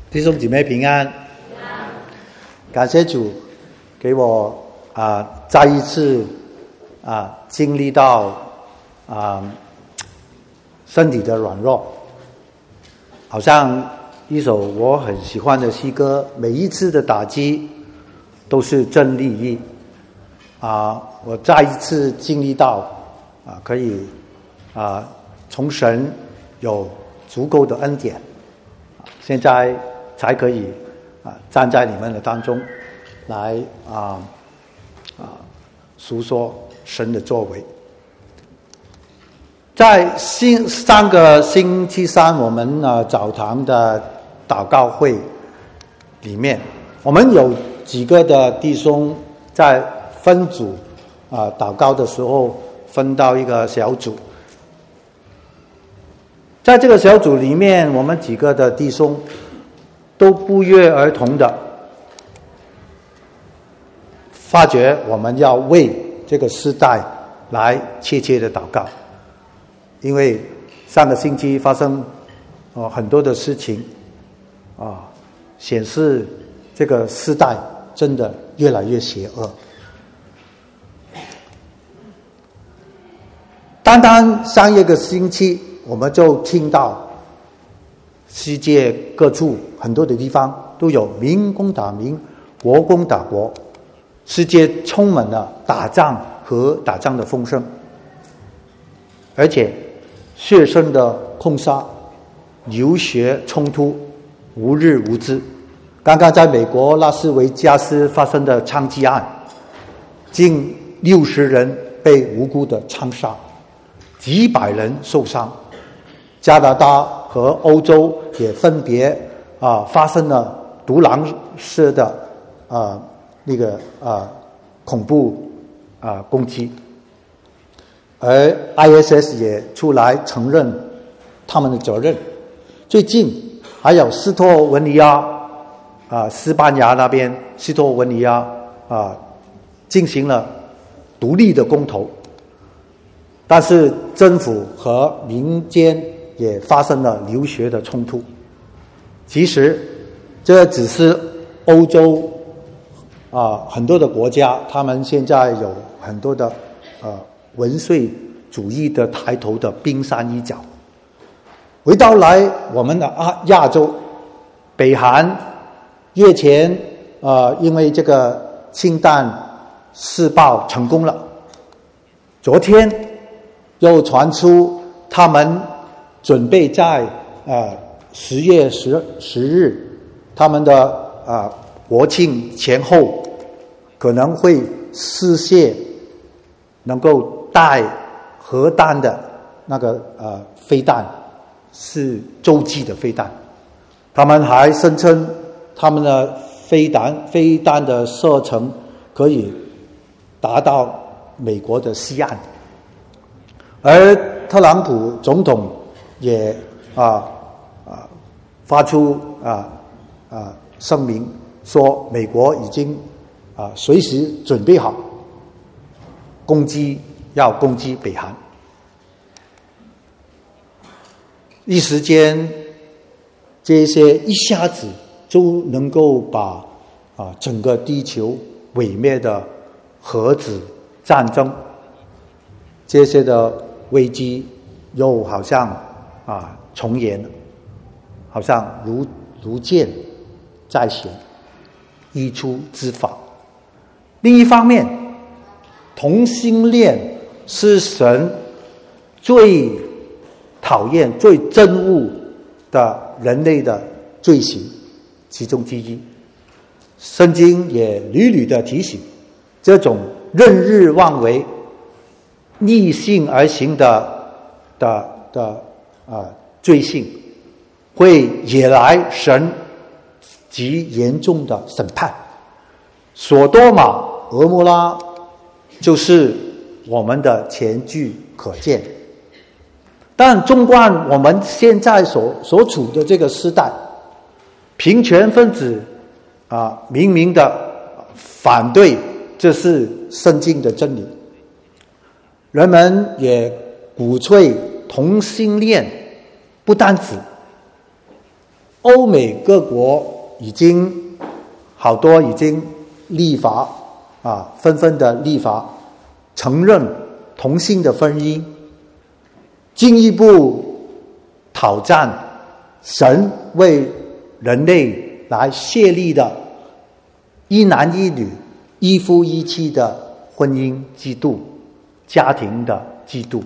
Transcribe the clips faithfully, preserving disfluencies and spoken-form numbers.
弟兄姊妹平安，感谢主给我啊、呃、再一次啊、呃、经历到啊、呃、身体的软弱，好像一首我很喜欢的诗歌，每一次的打击都是真利益啊、呃！我再一次经历到啊、呃、可以啊、呃、从神有足够的恩典，现在才可以啊站在你们的当中来啊啊述说神的作为。在星上个星期三我们啊早堂的祷告会里面，我们有几个的弟兄在分组啊祷告的时候分到一个小组，在这个小组里面，我们几个的弟兄都不约而同的发觉我们要为这个世代来切切的祷告，因为上个星期发生呃很多的事情啊，显示这个世代真的越来越邪恶。单单上一个星期我们就听到世界各处很多的地方都有民攻打民，国攻打国，世界充满了打仗和打仗的风声，而且血腥的控杀、流血冲突无日无之。刚刚在美国拉斯维加斯发生的枪击案，近六十人被无辜的枪杀，几百人受伤。加拿大和欧洲也分别啊、呃、发生了独狼式的啊、呃、那个啊、呃、恐怖啊、呃、攻击，而 I S S 也出来承认他们的责任。最近还有斯托文尼亚啊、呃、西班牙那边斯托文尼亚啊、呃、进行了独立的公投，但是政府和民间也发生了流血的冲突。其实这只是欧洲啊、呃、很多的国家，他们现在有很多的呃文粹主义的抬头的冰山一角。回到来我们的亚亚洲，北韩月前呃因为这个氢弹试爆成功了，昨天又传出他们准备在呃十月十十日他们的啊、呃、国庆前后可能会试射能够带核弹的那个呃飞弹，是洲际的飞弹。他们还声称他们的飞弹飞弹的射程可以达到美国的西岸。而特朗普总统也啊啊发出啊啊声明说，美国已经啊随时准备好攻击，要攻击北韩。一时间，这些一下子就能够把啊整个地球毁灭的核子战争，这些的危机又好像啊重演了，好像如如箭在弦，一触即发。另一方面，同性恋是神最讨厌、最憎恶的人类的罪行其中之一。圣经也屡屡的提醒，这种任日妄为、逆性而行的的的啊、呃、罪行，会惹来神极严重的审判。索多玛、俄摩拉就是我们的前句可见。但纵观我们现在所所处的这个时代，平权分子啊，明明的反对这是圣经的真理，人们也鼓吹同性恋，不单止欧美各国已经好多已经立法啊，纷纷的立法承认同性的婚姻，进一步挑战神为人类来设立的一男一女、一夫一妻的婚姻制度、家庭的制度。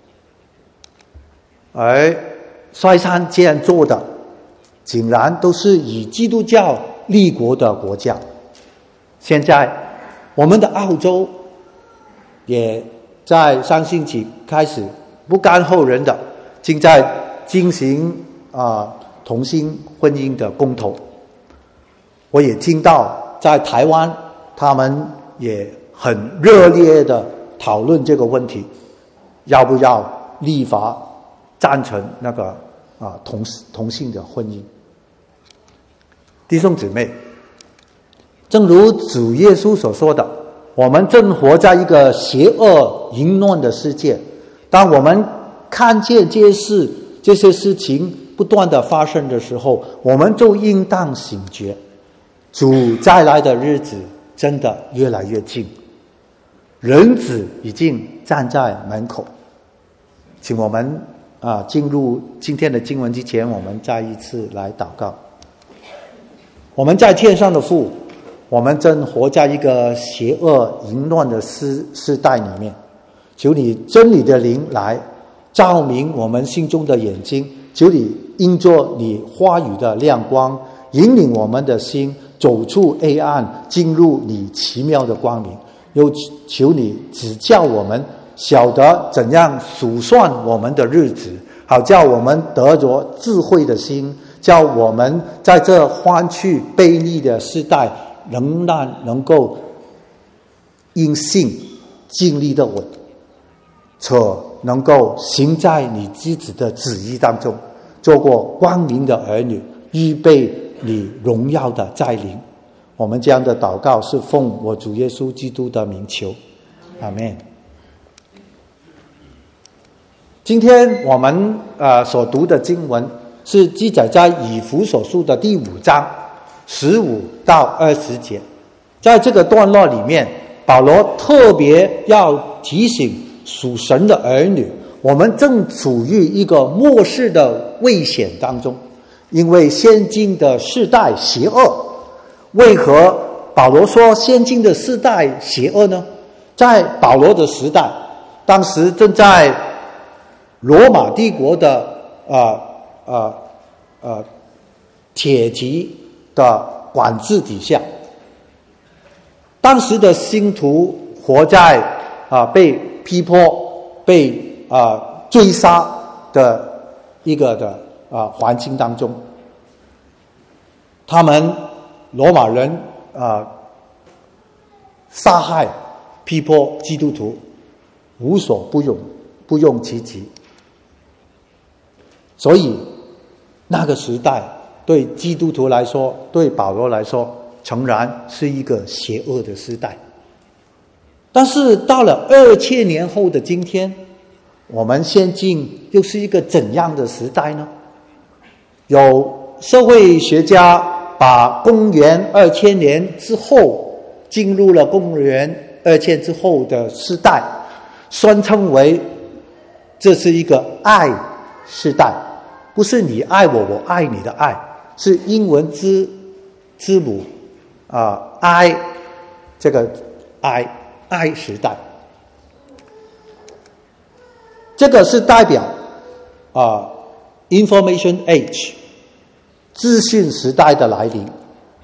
而率先这样做的，竟然都是以基督教立国的国家。现在我们的澳洲也在上星期开始不甘后人的正在进行啊同性婚姻的公投。我也听到在台湾他们也很热烈的讨论这个问题，要不要立法赞成那个啊同同性的婚姻。弟兄姊妹，正如主耶稣所说的，我们正活在一个邪恶淫乱的世界。当我们看见这些事这些事情不断的发生的时候，我们就应当醒觉，主再来的日子真的越来越近，人子已经站在门口。请我们啊进入今天的经文之前，我们再一次来祷告。我们在天上的父，我们正活在一个邪恶淫乱的时时代里面，求你真理的灵来照明我们心中的眼睛，求你因着你话语的亮光，引领我们的心走出黑暗，进入你奇妙的光明。又求你指教我们，晓得怎样数算我们的日子，好叫我们得着智慧的心，叫我们在这欢去悖逆的时代，仍然能够因信尽力的稳，且能够行在你自己的旨意当中，做过光明的儿女，预备你荣耀的再临。我们这样的祷告是奉我主耶稣基督的名求，阿们。今天我们呃所读的经文是记载在以弗所书的第五章十五到二十节。在这个段落里面，保罗特别要提醒属神的儿女，我们正处于一个末世的危险当中，因为现今的世代邪恶。为何保罗说现今的世代邪恶呢？在保罗的时代，当时正在罗马帝国的呃呃呃铁骑的管制底下，当时的信徒活在啊、呃、被逼迫、被啊、呃、追杀的一个的啊、呃、环境当中，他们罗马人啊、呃、杀害、逼迫基督徒，无所不用，不用其极。所以那个时代对基督徒来说，对保罗来说，诚然是一个邪恶的时代。但是到了二千年后的今天，我们现今又是一个怎样的时代呢？有社会学家把公元二千年之后进入了公元二千之后的时代，宣称为这是一个爱时代，不是你爱我，我爱你的爱，是英文之字母啊、呃、I 这个 I I 时代。这个是代表啊、呃、Information Age 资讯时代的来临。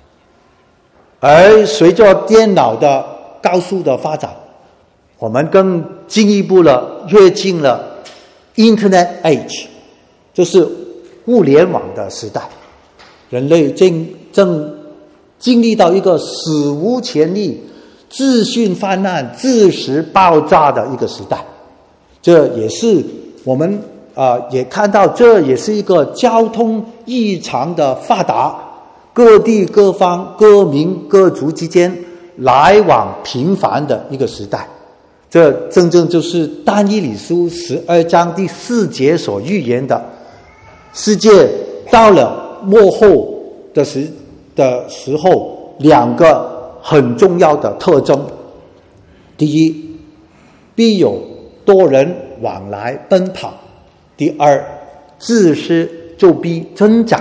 而随着电脑的高速的发展，我们更进一步了跃进了 Internet Age， 就是互联网的时代。人类正正经历到一个史无前例、资讯泛滥、知识爆炸的一个时代。这也是我们啊、呃、也看到，这也是一个交通异常的发达，各地各方各民各族之间来往频繁的一个时代。这真正就是但以理书十二章第四节所预言的，世界到了末后的时的时候，两个很重要的特征：第一，必有多人往来奔跑；第二，自私就必增长。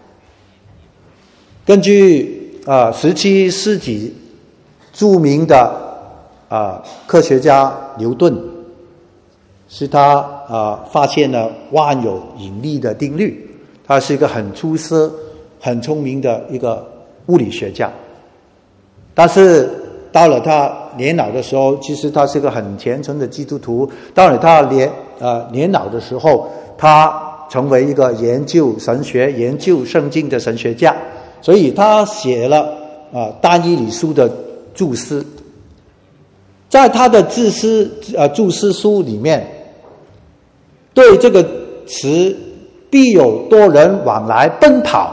根据啊十七世纪著名的啊科学家牛顿，是他啊发现了万有引力的定律。他是一个很出色、很聪明的一个物理学家。但是到了他年老的时候，其实他是个很虔诚的基督徒。到了他年呃年老的时候，他成为一个研究神学、研究圣经的神学家。所以他写了啊但以理书的注释。在他的注释呃注释书里面，对这个词必有多人往来奔跑，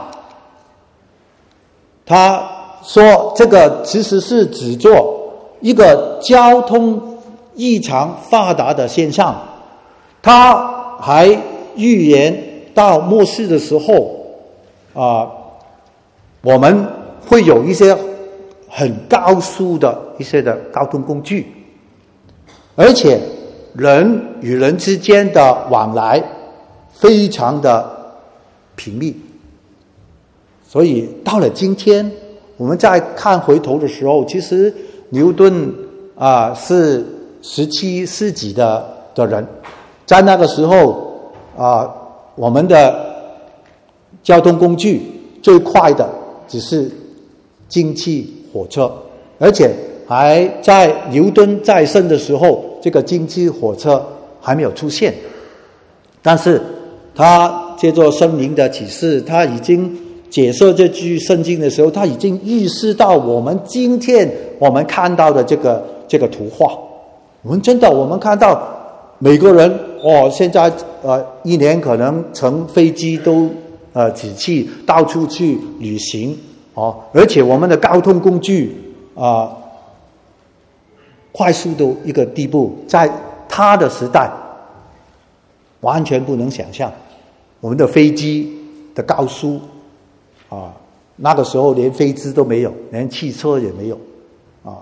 他说这个其实是指作一个交通异常发达的现象。他还预言到末世的时候啊，我们会有一些很高速的一些的交通工具，而且人与人之间的往来非常的频密。所以到了今天，我们再看回头的时候，其实牛顿啊、呃、是十七世纪的的人，在那个时候啊、呃，我们的交通工具最快的只是蒸汽火车，而且还在牛顿在生的时候，这个蒸汽火车还没有出现。但是他借着圣灵的启示，他已经解释这句圣经的时候，他已经意识到我们今天我们看到的这个这个图画。我们真的我们看到每个人哦，现在呃一年可能乘飞机都呃只去到处去旅行哦，而且我们的交通工具啊、呃、快速的一个地步，在他的时代完全不能想象。我们的飞机的高速啊，那个时候连飞机都没有，连汽车也没有啊。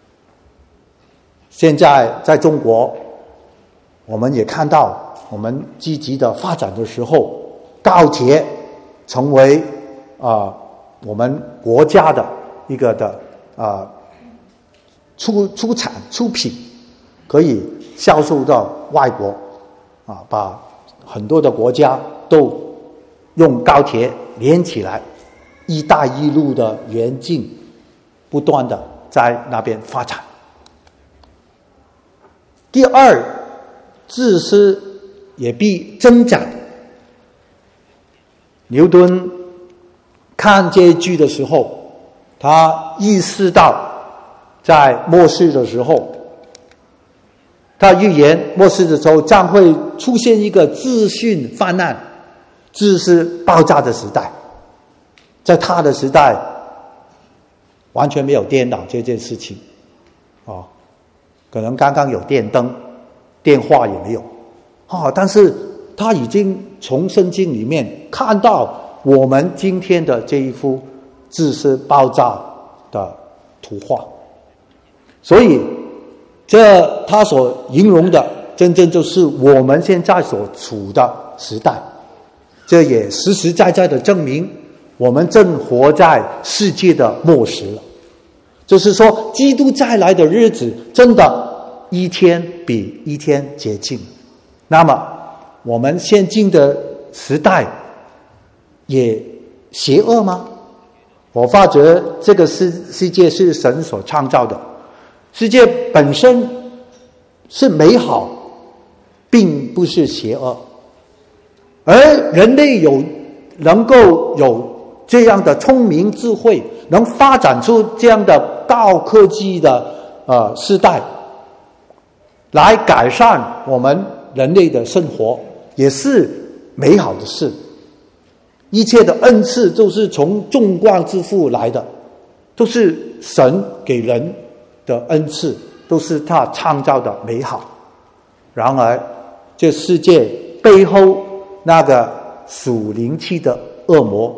现在在中国，我们也看到我们积极的发展的时候，高铁成为啊我们国家的一个的啊出出产出品，可以销售到外国啊，把很多的国家都用高铁连起来，一带一路的远近不断的在那边发展。第二，自私也必增长。牛顿看这一句的时候，他意识到在末世的时候，他预言末世的时候将会出现一个资讯泛滥、知识爆炸的时代。在他的时代完全没有电脑这件事情哦，可能刚刚有电灯，电话也没有哦，但是他已经从圣经里面看到我们今天的这一幅知识爆炸的图画。所以这他所形容的真正就是我们现在所处的时代。这也实实在在的证明我们正活在世界的末时了。就是说基督再来的日子真的一天比一天接近。那么我们现今的时代也邪恶吗？我发觉这个世世界是神所创造的，世界本身是美好，并不是邪恶。而人类有能够有这样的聪明智慧，能发展出这样的高科技的呃时代，来改善我们人类的生活，也是美好的事。一切的恩赐都是从众光之父来的，都是神给人的恩赐，都是他创造的美好。然而这世界背后那个属灵气的恶魔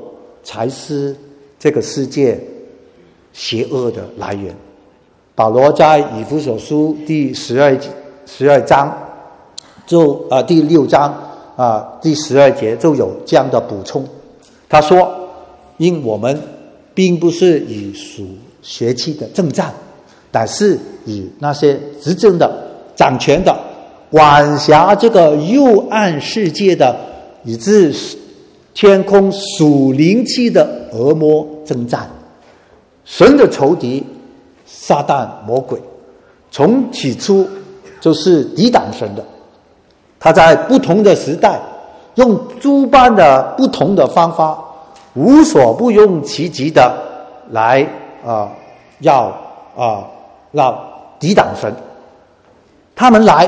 才是这个世界邪恶的来源。保罗在以弗所书第十二十二章就啊、呃、第六章啊、呃、第十二节就有这样的补充，他说：因我们并不是以属血气的征战，但是以那些执政的、掌权的、管辖这个幽暗世界的，以致天空属灵气的恶魔征战。神的仇敌撒旦魔鬼从起初就是抵挡神的，他在不同的时代用诸般的不同的方法，无所不用其极的来啊、呃、要啊、呃、要抵挡神。他们来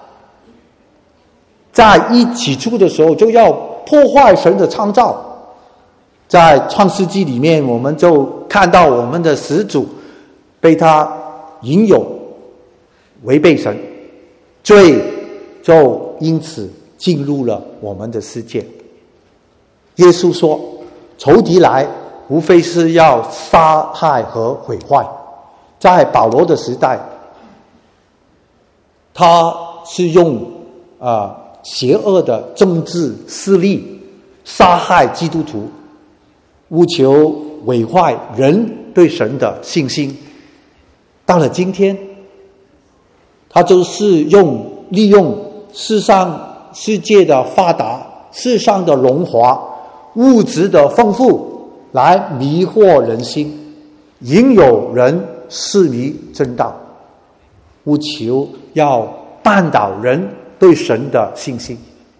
在一起初的时候就要破坏神的创造。在创世纪里面，我们就看到我们的始祖被他引诱违背神，罪就因此进入了我们的世界。耶稣说，仇敌来无非是要杀害和毁坏。在保罗的时代，他是用啊、呃、邪恶的政治势力杀害基督徒，务求毁坏人对神的信心。到了今天，他就是用利用世上世界的发达、世上的荣华、物质的丰富来迷惑人心，引诱人失迷正道，务求要绊倒人对神的信心。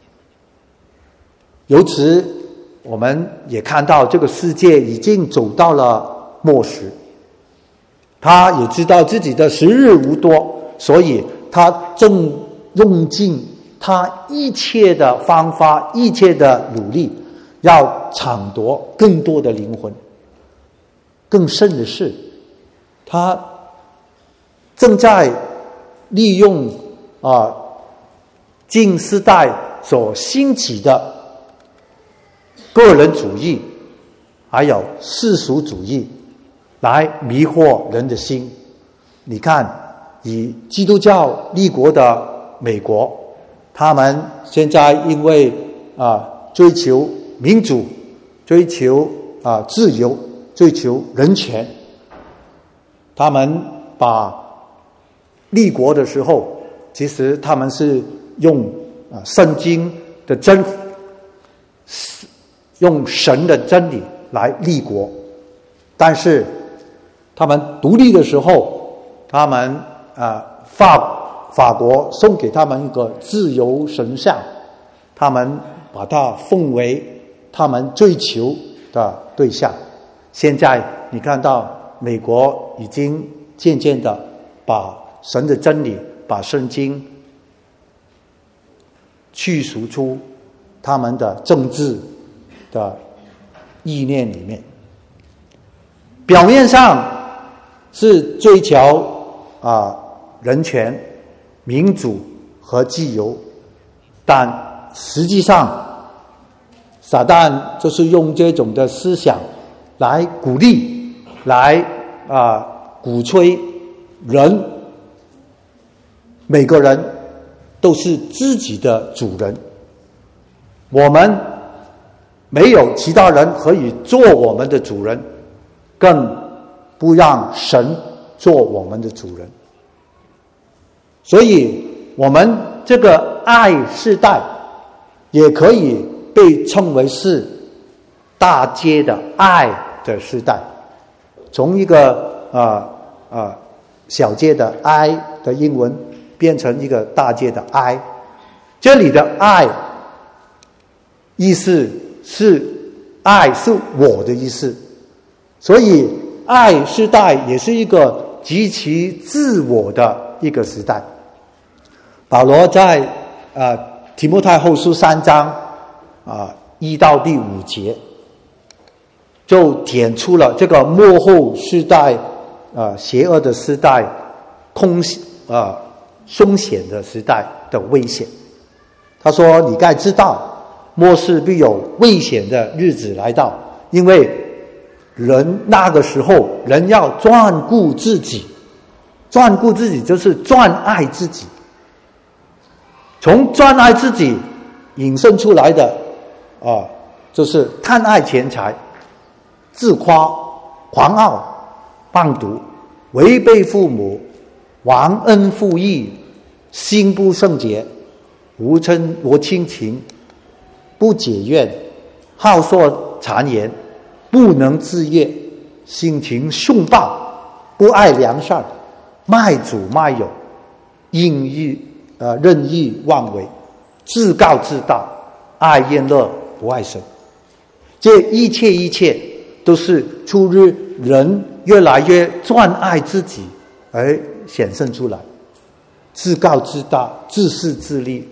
由此我们也看到这个世界已经走到了末时，他也知道自己的时日无多，所以他正用尽他一切的方法、一切的努力，要抢夺更多的灵魂。更甚的是，他正在利用啊近世代所兴起的个人主义还有世俗主义来迷惑人的心。你看，以基督教立国的美国，他们现在因为啊追求民主、追求啊自由、追求人权，他们把立国的时候，其实他们是用啊圣经的真用神的真理来立国，但是他们独立的时候，他们啊法法国送给他们一个自由神像，他们把它奉为他们追求的对象。现在你看到美国已经渐渐的把神的真理、把圣经去除出他们的政治的意念里面。表面上是追求啊、呃、人权、民主和自由，但实际上撒旦就是用这种的思想来鼓励、来啊、呃、鼓吹人，每个人都是自己的主人，我们没有其他人可以做我们的主人，更不让神做我们的主人。所以我们这个爱世代也可以被称为是大街的爱的时代，从一个呃呃小街的爱的英文变成一个大街的爱。这里的爱意思是爱是我的意思，所以爱时代也是一个极其自我的一个时代。保罗在呃提摩太后书三章啊、呃、一到第五节就点出了这个末后世代呃邪恶的时代、空呃凶险的时代的危险。他说：你该知道末世必有危险的日子来到， 因为人那个时候人要专顾自己，专顾自己就是专爱自己，从专爱自己引申出来的啊，就是贪爱钱财、自夸、狂傲、棒毒、违背父母、忘恩负义、心不圣洁、无嗔无亲情、不解怨、好说谗言、不能自悦、性情凶暴、不爱良善、卖主卖友、淫欲呃任意妄为、自高自大、爱厌乐不爱神。这一切一切都是出于人越来越专爱自己而显现出来，自高自大、自私自利，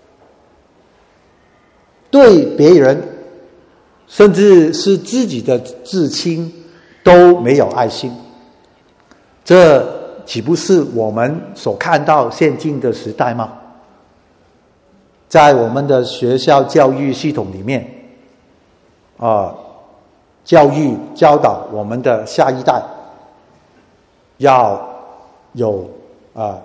对别人甚至是自己的至亲都没有爱心。这岂不是我们所看到现今的时代吗？在我们的学校教育系统里面啊、呃，教育教导我们的下一代要有啊、呃、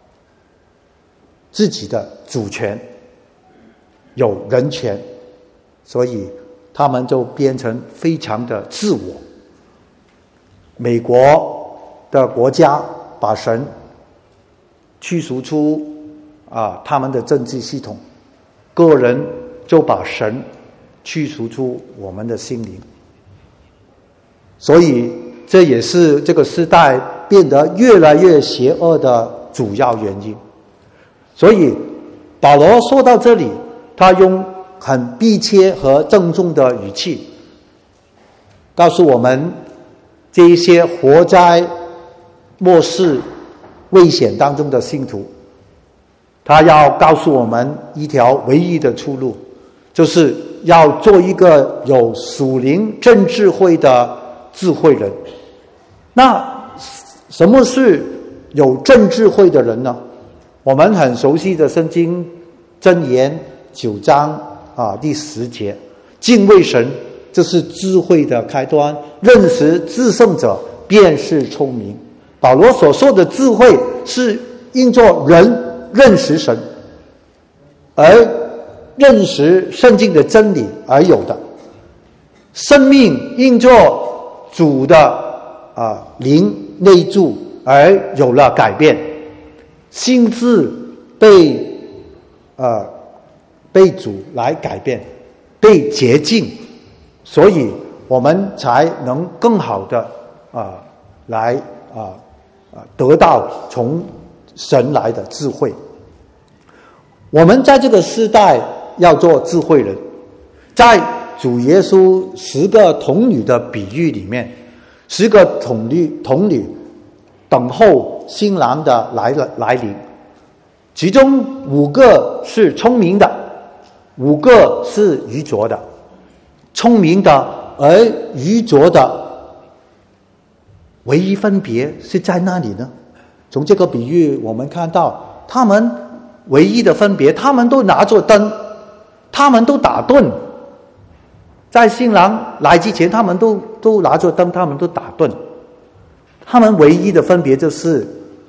自己的主权，有人权，所以他们就变成非常的自我。美国的国家把神驱逐出啊他们的政治系统，个人就把神驱逐出我们的心灵，所以这也是这个时代变得越来越邪恶的主要原因。所以保罗说到这里，他用很逼切和郑重的语气告诉我们，这一些活在末世危险当中的信徒，他要告诉我们一条唯一的出路，就是要做一个有属灵真智慧的智慧人。那什么是有真智慧的人呢？我们很熟悉的圣经箴言九章啊第十节，敬畏神这是智慧的开端，认识至圣者便是聪明。保罗所说的智慧是因着人认识神而认识圣经的真理而有的，生命因着主的啊灵内住而有了改变，心智被呃被主来改变，被洁净，所以我们才能更好的啊、呃、来啊啊、呃、得到从神来的智慧。我们在这个时代要做智慧人，在主耶稣十个童女的比喻里面，十个童女童女等候新郎的来了来临，其中五个是聪明的，五个是愚拙的。聪明的而愚拙的唯一分别是在哪里呢？从这个比喻我们看到，他们唯一的分别，他们都拿着灯，他们都打盹，在新郎来之前他们都都拿着灯，他们都打盹。他们唯一的分别就是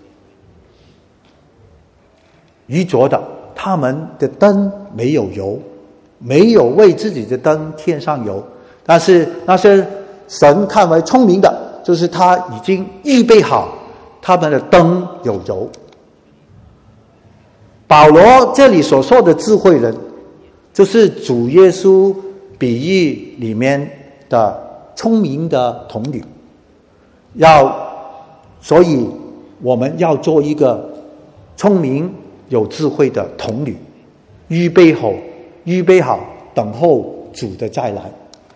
愚拙的，他们的灯没有油，没有为自己的灯添上油。但是那些神看为聪明的，就是他已经预备好他们的灯有油。保罗这里所说的智慧人，就是主耶稣比喻里面的聪明的童女。要所以我们要做一个聪明有智慧的童女，预备好预备好等候主的再来。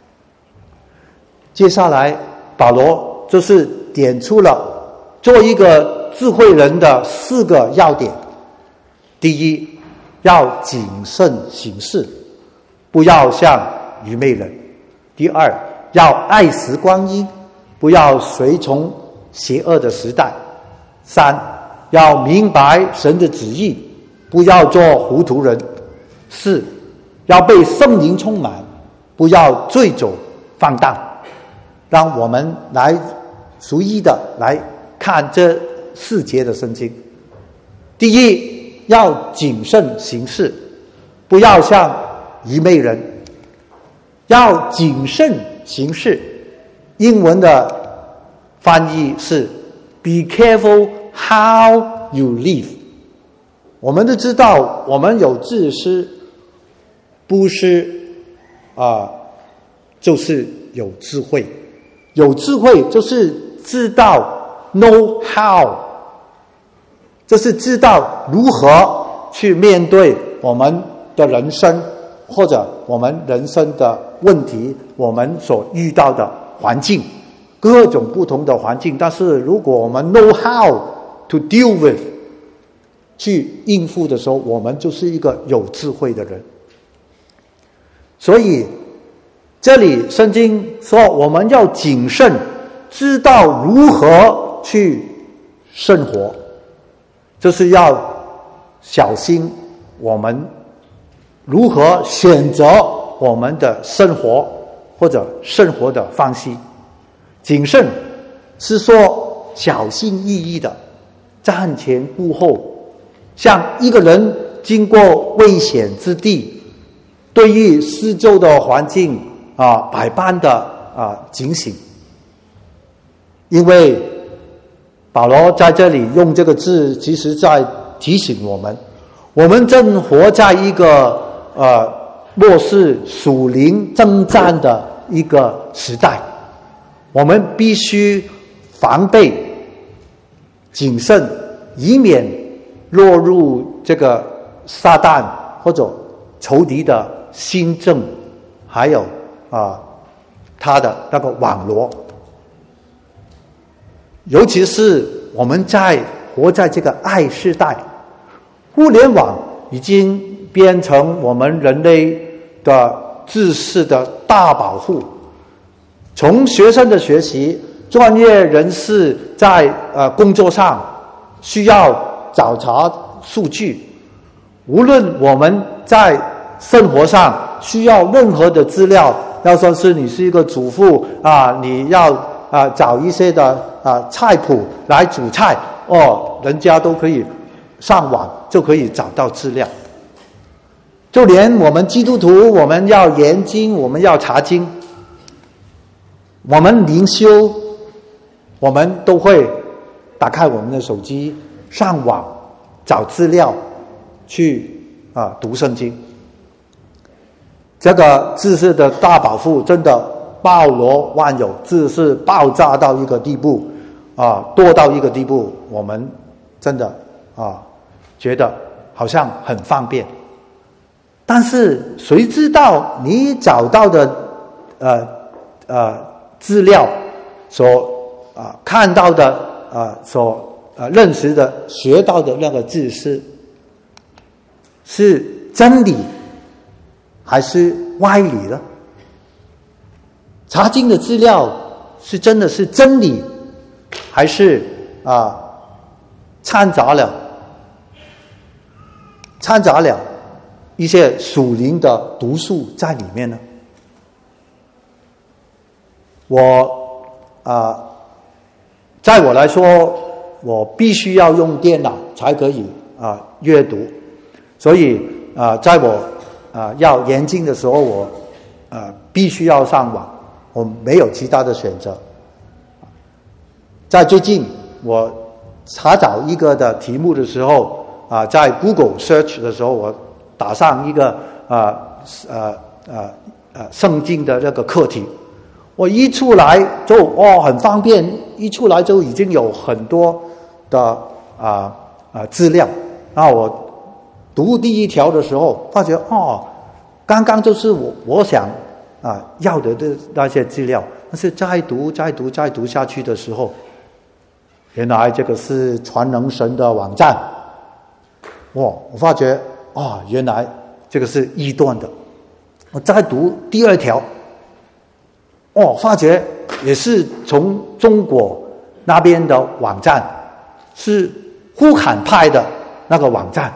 接下来保罗就是点出了做一个智慧人的四个要点。第一，要谨慎行事，不要像愚昧人。第二，要爱惜光阴，不要随从邪恶的时代。三，要明白神的旨意，不要做糊涂人。四，要被圣灵充满，不要醉酒放荡。 让我们来逐一的来看这四节的圣经。第一，要谨慎行事，不要像愚昧人。要谨慎行事，英文的翻译是 Be careful how you live。 我们都知道，我们有自私，不是啊、呃，就是有智慧。有智慧就是知道 know how， 就是知道如何去面对我们的人生，或者我们人生的问题，我们所遇到的环境，各种不同的环境。但是如果我们 know how to deal with， 去应付的时候，我们就是一个有智慧的人。所以这里圣经说我们要谨慎，知道如何去生活，就是要小心我们如何选择我们的生活或者生活的方式。谨慎是说小心翼翼的，瞻前顾后，像一个人经过危险之地，对于四周的环境啊，百般的啊警醒。因为保罗在这里用这个字，其实在提醒我们，我们正活在一个呃末世属灵征战的一个时代，我们必须防备、谨慎，以免落入这个撒旦或者仇敌的心政，还有啊他的那个网罗。尤其是我们在活在这个爱世代，互联网已经变成我们人类的知识的大保护。从学生的学习，专业人士在呃工作上需要找查数据，无论我们在生活上需要任何的资料，要说是你是一个主妇啊，你要啊找一些的啊菜谱来煮菜哦，人家都可以上网就可以找到资料。就连我们基督徒，我们要研经，我们要查经，我们灵修，我们都会打开我们的手机，上网找资料，去啊读圣经。这个知识的大保护真的包罗万有，知识爆炸到一个地步啊，多到一个地步，我们真的啊觉得好像很方便。但是谁知道你找到的呃呃资料，所啊看到的啊所呃认识的学到的那个知识，是真理还是歪理呢？查经的资料是真的是真理，还是啊掺杂了掺杂了一些属灵的毒素在里面呢？我啊，在我来说，我必须要用电脑才可以啊阅读，所以啊，在我啊要研经的时候，我啊必须要上网，我没有其他的选择。在最近我查找一个的题目的时候啊，在 Google Search 的时候，我打上一个啊呃呃呃圣经的这个课题，我一出来就哦很方便，一出来就已经有很多的啊啊资料。然后我读第一条的时候，发觉哦，刚刚就是我我想啊要的的那些资料，但是再读再读再读下去的时候，原来这个是全能神的网站。哇，我发觉哦，原来这个是异端的。我再读第二条，哦，发觉也是从中国那边的网站，是呼喊派的那个网站。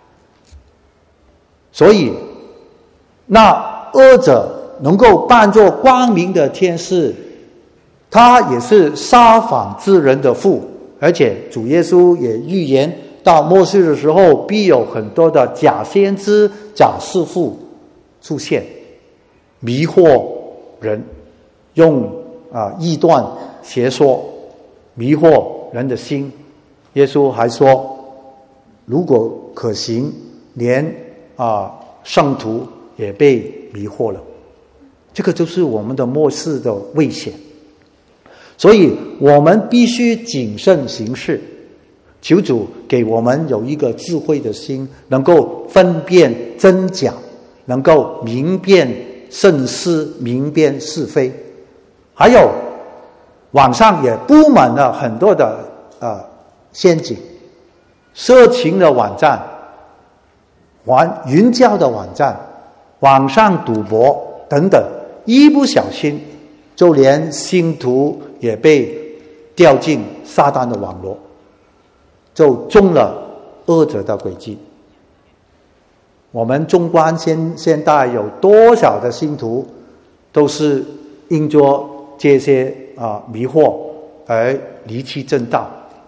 所以那恶者能够扮作光明的天使， 他也是撒谎之人的父，而且主耶稣也预言到末世的时候，必有很多的假先知、假师傅出现，迷惑人，用啊异端邪说迷惑人的心。耶稣还说，如果可行，连啊圣徒也被迷惑了。这个就是我们的末世的危险。所以我们必须谨慎行事，求主给我们有一个智慧的心，能够分辨真假，能够明辨慎思，明辨是非。还有网上也布满了很多的呃陷阱，色情的网站、玩云教的网站、网上赌博等等，一不小心就连信徒也被掉进撒旦的网络，就中了恶者的诡计。我们纵观现现代有多少的信徒都是因着这些啊迷惑而离弃正道，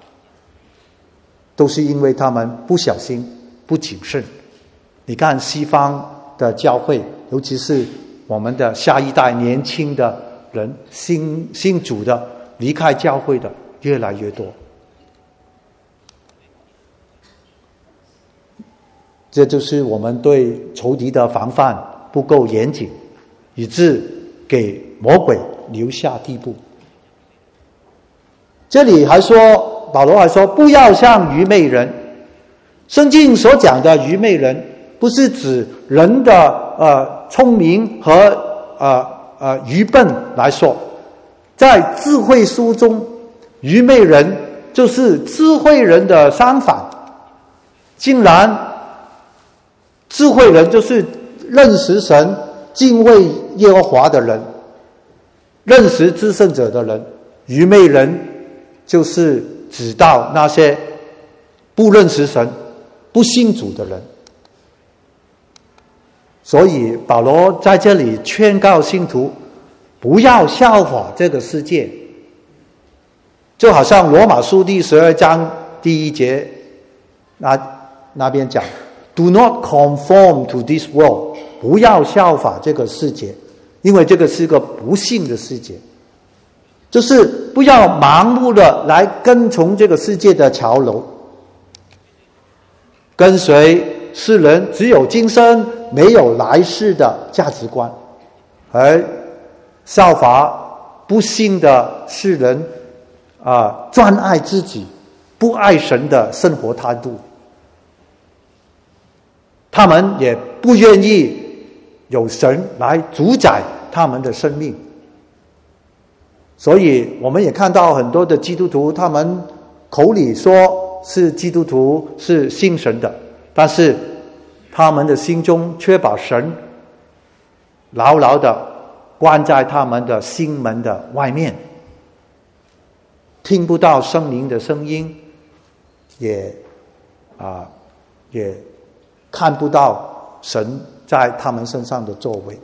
都是因为他们不小心、不谨慎。你看西方的教会，尤其是我们的下一代年轻的人，信信主的离开教会的越来越多。这就是我们对仇敌的防范不够严谨，以致给魔鬼留下地步。这里还说，保罗还说，不要像愚昧人。圣经所讲的愚昧人，不是指人的呃聪明和呃呃愚笨来说，在智慧书中，愚昧人就是智慧人的相反。竟然智慧人就是认识神、敬畏耶和华的人，认识至圣者的人。愚昧人就是指到那些不认识神、不信主的人。所以保罗在这里劝告信徒，不要效法这个世界。就好像罗马书第十二章第一节那那边讲， Do not conform to this world， 不要效法这个世界，因为这个是个不幸的世界。就是不要盲目的来跟从这个世界的潮流，跟随世人只有今生没有来世的价值观，而效法不幸的世人啊，专爱自己、不爱神的生活态度。他们也不愿意有神来主宰他们的生命。所以我们也看到很多的基督徒，他们口里说是基督徒，是信神的，但是他们的心中却把神牢牢的关在他们的心门的外面，听不到圣灵的声音，也啊也看不到神在他们身上的作为。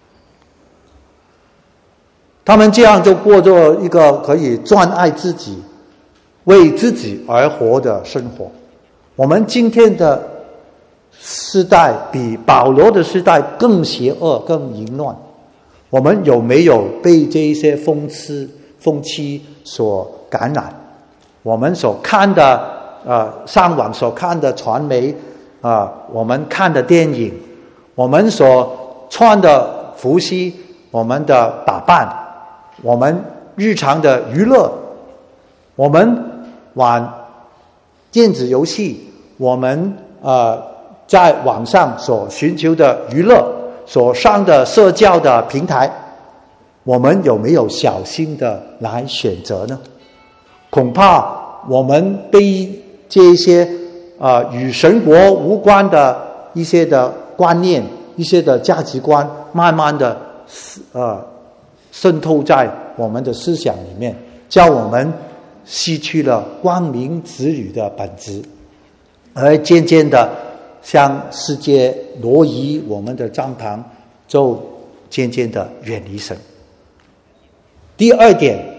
他们这样就过着一个可以专爱自己、为自己而活的生活。我们今天的时代比保罗的时代更邪恶、更淫乱。我们有没有被这一些风气、风气所感染？我们所看的呃上网所看的传媒啊、呃，我们看的电影，我们所穿的服饰，我们的打扮，我们日常的娱乐，我们玩电子游戏，我们呃在网上所寻求的娱乐，所上的社交的平台，我们有没有小心的来选择呢？恐怕我们被这些呃与神国无关的一些的观念、一些的价值观，慢慢的呃渗透在我们的思想里面，叫我们失去了光明子女的本质，而渐渐的向世界挪移我们的帐篷，就渐渐的远离神。第二点，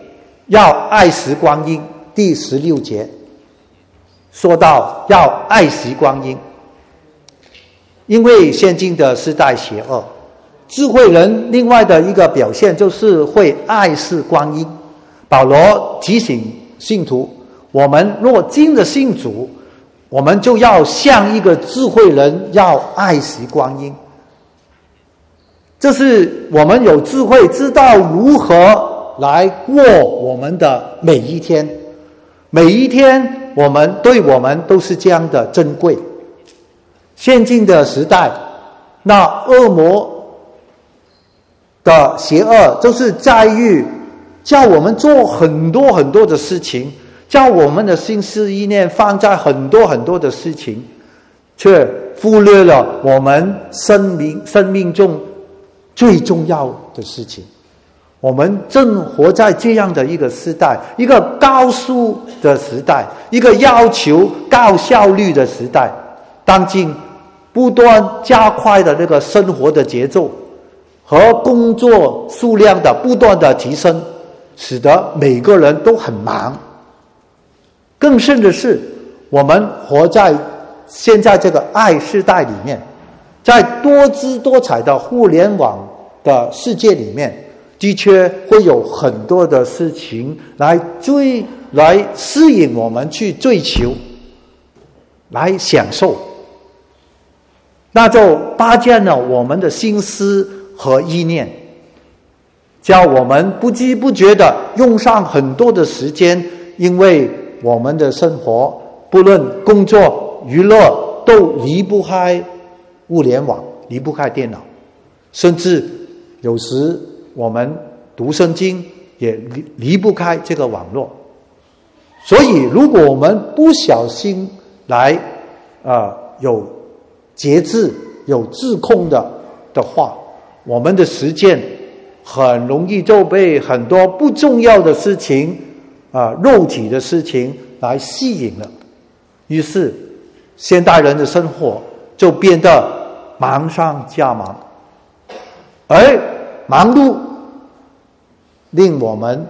要爱惜光阴，第十六节说到要爱惜光阴，因为现今的时代邪恶，智慧人另外的一个表现就是会爱惜光阴。保罗提醒信徒，我们若真的信主，我们就要像一个智慧人，要爱惜光阴。这是我们有智慧，知道如何来过我们的每一天，每一天我们对我们都是这样的珍贵。现今的时代，那恶魔的邪恶就是在于叫我们做很多很多的事情，叫我们的心思意念放在很多很多的事情，却忽略了我们生命生命中最重要的事情。我们正活在这样的一个时代，一个高速的时代，一个要求高效率的时代。当今不断加快的这个生活的节奏和工作数量的不断的提升，使得每个人都很忙。更甚的是，我们活在现在这个爱世代里面，在多姿多彩的互联网的世界里面，的确会有很多的事情来追来吸引我们去追求，来享受，那就搭建了我们的心思和意念，叫我们不知不觉的用上很多的时间，因为我们的生活不论工作娱乐都离不开物联网，离不开电脑，甚至有时我们读圣经也离离不开这个网络。所以如果我们不小心来啊、呃、有节制有自控的的话，我们的时间很容易就被很多不重要的事情啊、呃、肉体的事情来吸引了。于是现代人的生活就变得忙上加忙，而忙碌令我们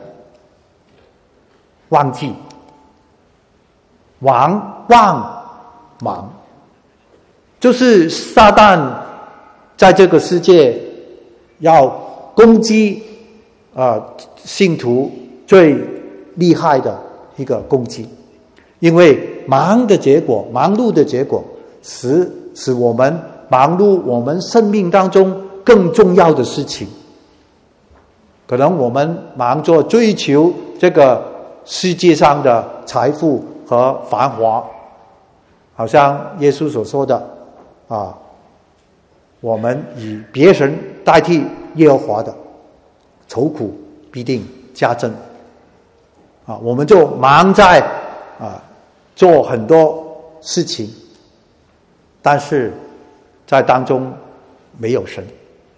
忘记忘忘忙，就是撒旦在这个世界要攻击啊、呃、信徒最厉害的一个攻击。因为忙的结果，忙碌的结果，使使我们忙碌我们生命当中更重要的事情。可能我们忙着追求这个世界上的财富和繁华，好像耶稣所说的啊，我们以别神代替耶和华的，愁苦必定加增。啊，我们就忙在啊做很多事情，但是在当中没有神。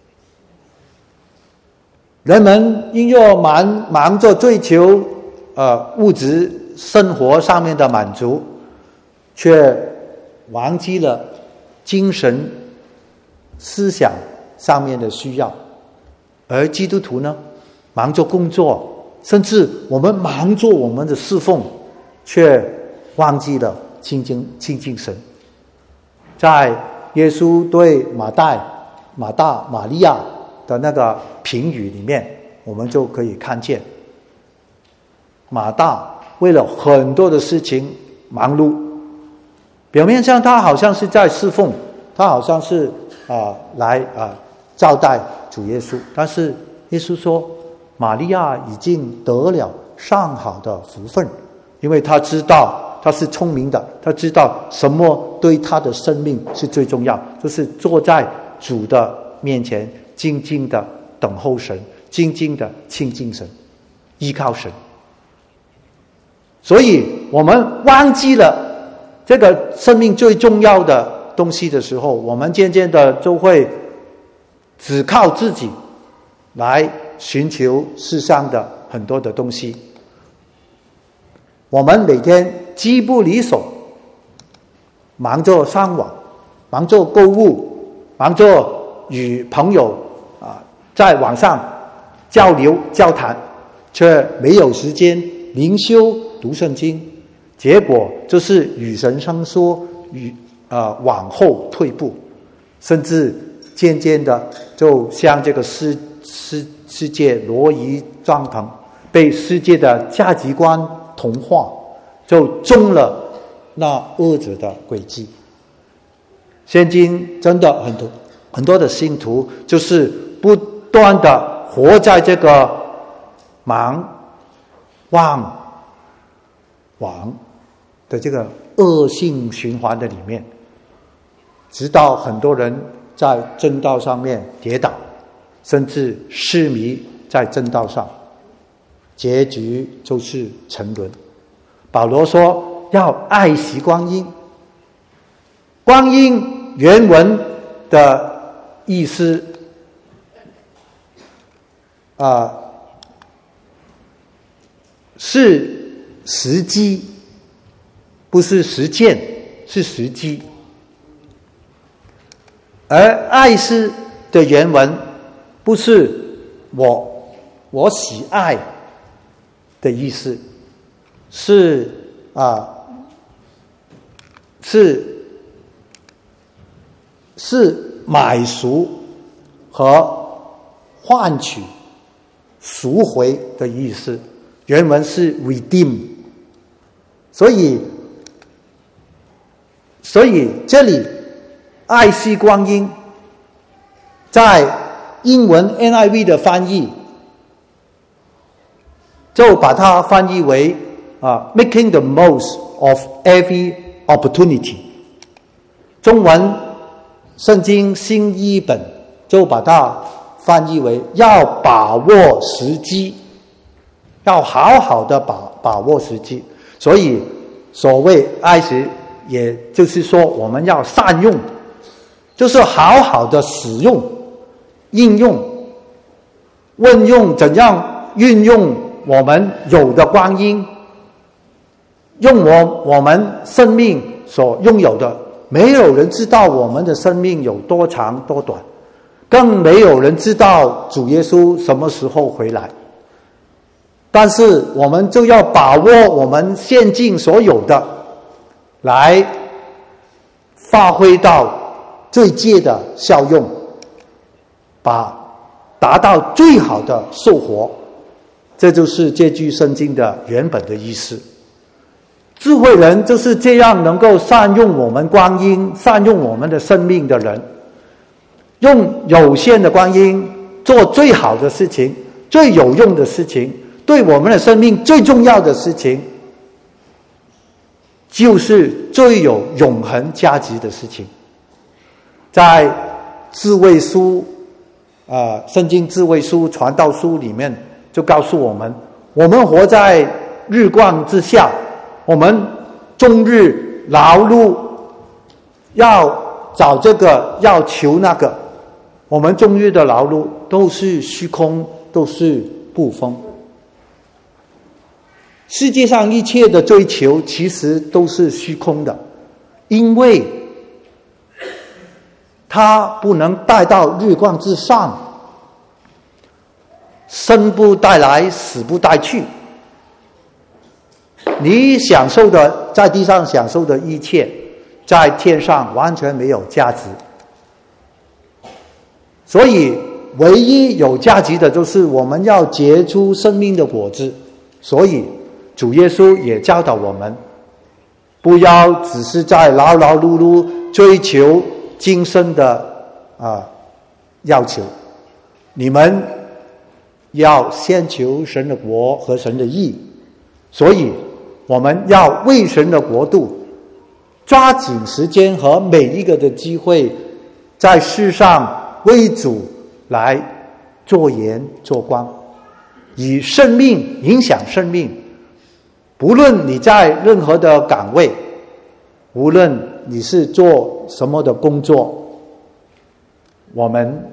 人们因为忙忙着追求呃物质生活上面的满足，却忘记了精神思想上面的需要。而基督徒呢，忙着工作，甚至我们忙着我们的侍奉，却忘记了亲近亲近神。在耶稣对马代、马大、玛利亚的那个评语里面，我们就可以看见，马大为了很多的事情忙碌，表面上他好像是在侍奉，他好像是啊、呃、来啊、呃、招待主耶稣，但是耶稣说，玛利亚已经得了上好的福分，因为他知道。他是聪明的，他知道什么对他的生命是最重要，就是坐在主的面前，静静的等候神，静静的亲近神，依靠神。所以我们忘记了这个生命最重要的东西的时候，我们渐渐的就会只靠自己来寻求世上的很多的东西。我们每天机不离手，忙着上网，忙着购物，忙着与朋友啊在网上交流交谈， 却没有时间灵修读圣经，结果就是与神生疏，与呃往后退步，甚至渐渐的就像这个世世世界挪移状腾，被世界的价值观同化，就中了那恶者的诡计。现今真的很多很多的信徒就是不断的活在这个盲妄妄的这个恶性循环的里面，直到很多人在正道上面跌倒，甚至痴迷在正道上，结局就是沉沦。保罗说要爱惜光阴，光阴原文的意思啊、呃，是时机，不是实践，是时机。而爱是的原文不是我我喜爱的意思，是啊、呃，是是买赎和换取、赎回的意思。原文是 redeem， 所以所以这里爱惜光阴，在英文 N I V 的翻译就把它翻译为啊 making the most of every opportunity。中文圣经新译本就把它翻译为要把握时机，要好好的把把握时机。所以所谓爱惜，也就是说我们要善用，就是好好的使用、应用、运用，怎样运用我们有的光阴，用我我们生命所拥有的。没有人知道我们的生命有多长多短，更没有人知道主耶稣什么时候回来。但是我们就要把握我们现今所有的，来发挥到最佳的效用，把达到最好的收获。这就是这句圣经的原本的意思。智慧人就是这样能够善用我们光阴、善用我们的生命的人，用有限的光阴做最好的事情、最有用的事情，对我们的生命最重要的事情，就是最有永恒价值的事情。在智慧书呃，圣经智慧书传道书里面就告诉我们，我们活在日光之下，我们终日劳碌，要找这个，要求那个，我们终日的劳碌都是虚空，都是不丰。世界上一切的追求其实都是虚空的，因为它不能带到日光之上，生不带来，死不带去。你享受的，在地上享受的一切，在天上完全没有价值。所以唯一有价值的就是我们要结出生命的果子。所以主耶稣也教导我们，不要只是在劳劳碌碌追求今生的啊、呃、要求，你们要先求神的国和神的义。所以我们要为神的国度抓紧时间和每一个的机会，在世上为主来做盐做光，以生命影响生命。不论你在任何的岗位，无论你是做什么的工作，我们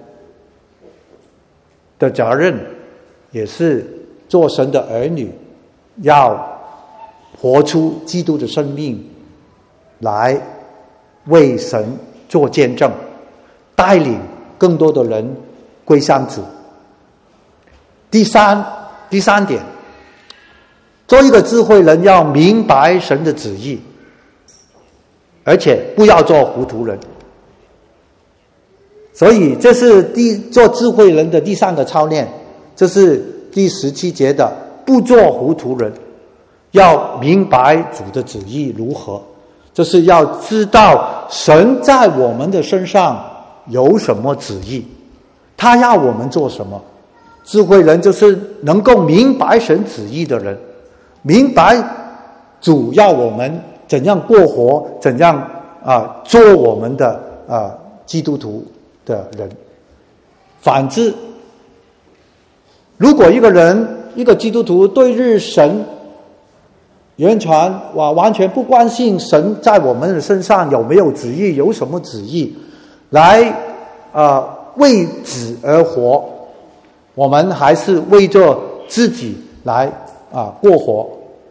的责任也是做神的儿女，要活出基督的生命，来为神做见证，带领更多的人归向主。第三，第三点， 做一个智慧人要明白神的旨意，而且不要做糊涂人。所以这是第做智慧人的第三个操练，这是第十七节的不做糊涂人，要明白主的旨意如何，就是要知道神在我们的身上有什么旨意，他要我们做什么。智慧人就是能够明白神旨意的人，明白主要我们怎样过活，怎样啊、呃、做我们的啊、呃、基督徒的人。反之，如果一个人一个基督徒对日神完全哇完全不关心神在我们的身上有没有旨意，有什么旨意，来啊、呃、为子而活，我们还是为着自己来啊、呃、过活。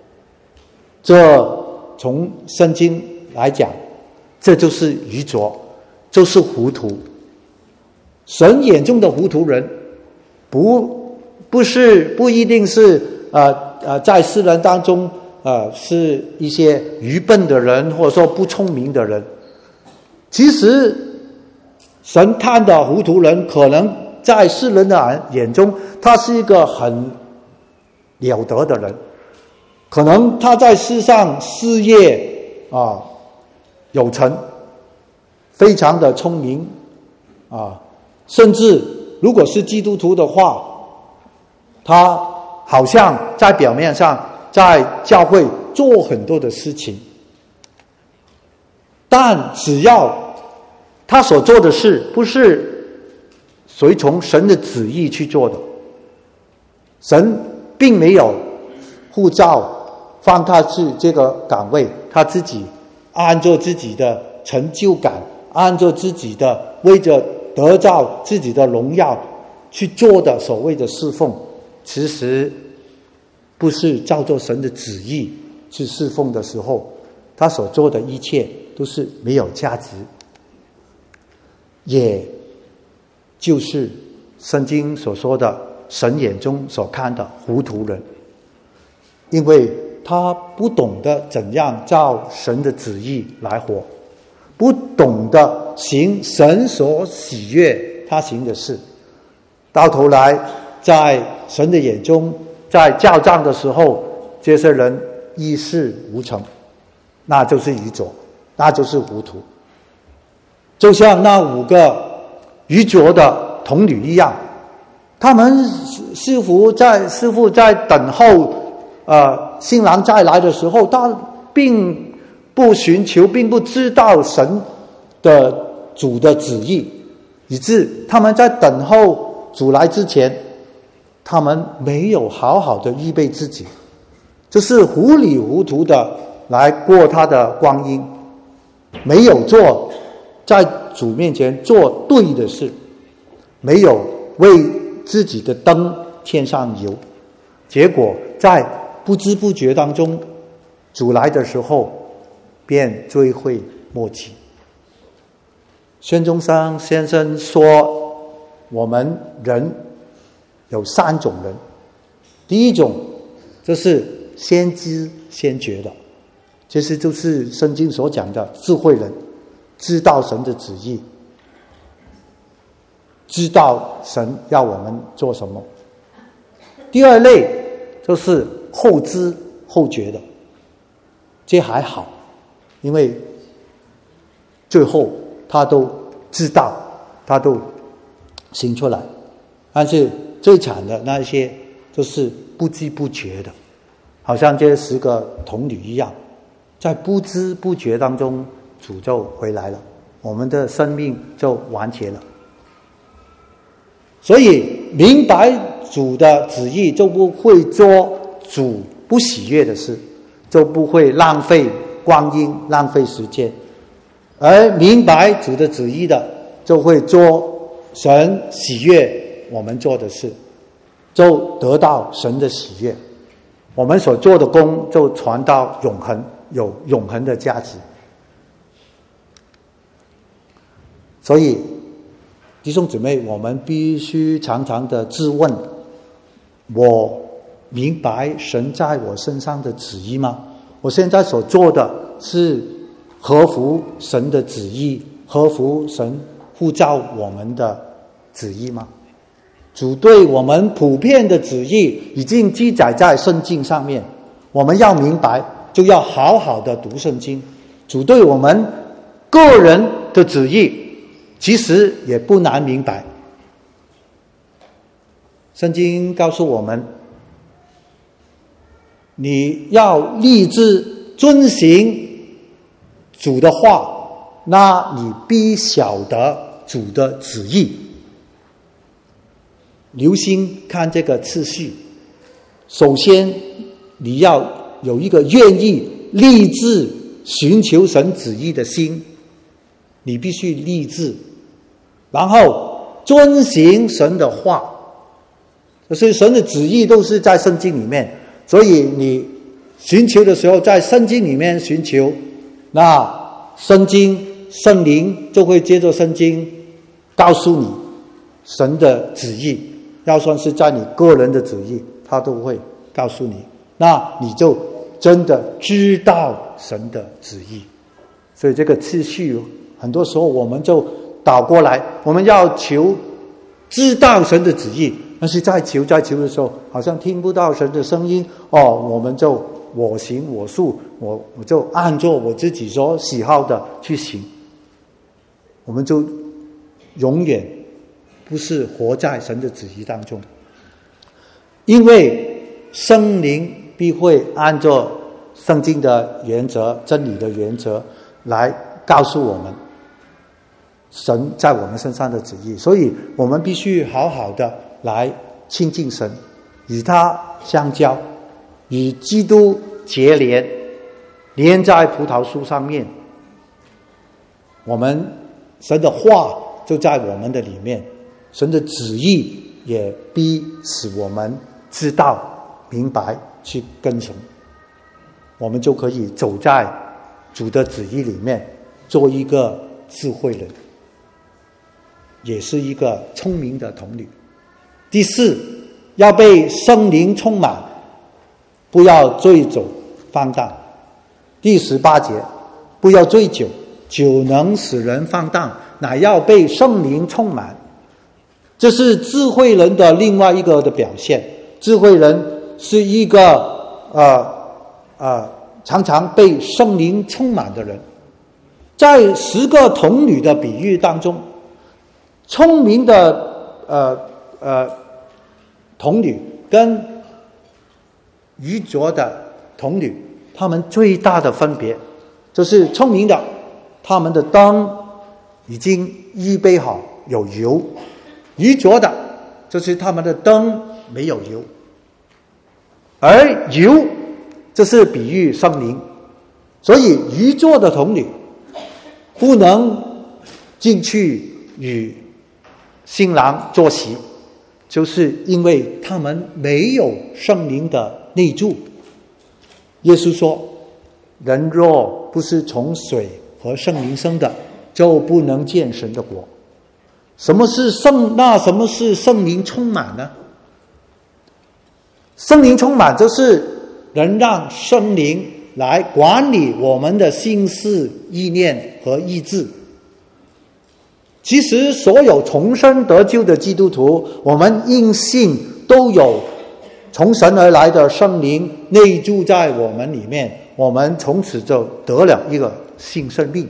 这从圣经来讲，这就是愚拙，就是糊涂。神眼中的糊涂人，不不是不一定是呃呃在世人当中呃是一些愚笨的人，或者说不聪明的人。其实神看的糊涂人，可能在世人的眼中，他是一个很了得的人，可能他在世上事业啊有成，非常的聪明啊。甚至如果是基督徒的话，他好像在表面上在教会做很多的事情，但只要他所做的事不是随从神的旨意去做的，神并没有呼召放他去这个岗位，他自己按照自己的成就感，按照自己的为着得到自己的荣耀去做的所谓的侍奉，其实不是照着神的旨意去侍奉的时候，他所做的一切都是没有价值，也就是圣经所说的神眼中所看的糊涂人。因为他不懂得怎样照神的旨意来活，不懂得行神所喜悦他行的事，到头来在神的眼中，在交账的时候，这些人一事无成，那就是愚拙，那就是糊涂。就像那五个愚拙的童女一样，他们似乎在似乎在等候呃新郎再来的时候，他并不寻求，并不知道神的主的旨意，以致他们在等候主来之前，他们没有好好的预备自己，就是糊里糊涂的来过他的光阴，没有做在主面前做对的事，没有为自己的灯添上油，结果在不知不觉当中，主来的时候便追悔莫及。孙中山先生说，我们人有三种人，第一种就是先知先觉的，其实就是圣经所讲的智慧人，知道神的旨意，知道神要我们做什么。第二类就是后知后觉的，这还好，因为最后他都知道，他都行出来。但是最惨的那些就是不知不觉的，好像这十个童女一样，在不知不觉当中主就回来了，我们的生命就完结了。所以明白主的旨意，就不会做主不喜悦的事，就不会浪费光阴，浪费时间。而明白主的旨意的，就会做神喜悦我们做的事，就得到神的喜悦，我们所做的功就传到永恒，有永恒的价值。所以弟兄姊妹，我们必须常常的自问，我明白神在我身上的旨意吗？我现在所做的是合乎神的旨意，合乎神呼召我们的旨意吗？主对我们普遍的旨意已经记载在圣经上面，我们要明白，就要好好的读圣经。主对我们个人的旨意其实也不难明白。圣经告诉我们，你要立志遵行主的话，那你必晓得主的旨意。留心看这个次序，首先你要有一个愿意立志寻求神旨意的心，你必须立志，然后遵行神的话。所以神的旨意都是在圣经里面，所以你寻求的时候在圣经里面寻求，那圣经圣灵就会接着圣经告诉你神的旨意，要算是在你个人的旨意，他都会告诉你，那你就真的知道神的旨意。所以这个次序很多时候我们就倒过来，我们要求知道神的旨意，但是在求在求的时候好像听不到神的声音，哦，我们就我行我素，我我就按照我自己所喜好的去行，我们就永远不是活在神的旨意当中。因为圣灵必会按照圣经的原则、真理的原则来告诉我们神在我们身上的旨意，所以我们必须好好的来亲近神，与他相交，与基督结连，连在葡萄树上面。我们神的话就在我们的里面，神的旨意也必使我们知道明白去跟从，我们就可以走在主的旨意里面，做一个智慧人，也是一个聪明的童女。第四，要被圣灵充满，不要醉酒放荡。第十八节，不要醉酒，酒能使人放荡，乃要被圣灵充满。这是智慧人的另外一个的表现。智慧人是一个呃呃常常被圣灵充满的人。在十个童女的比喻当中，聪明的呃呃童女跟愚拙的童女，他们最大的分别就是聪明的，他们的灯已经预备好有油；愚拙的就是他们的灯没有油。而油这是比喻圣灵，所以愚拙的童女不能进去与新郎坐席，就是因为他们没有圣灵的内住。耶稣说，人若不是从水和圣灵生的，就不能见神的国。什么是圣那什么是圣灵充满呢？圣灵充满就是能让圣灵来管理我们的心思、意念和意志。其实所有重生得救的基督徒，我们因信都有从神而来的圣灵内住在我们里面，我们从此就得了一个新生命。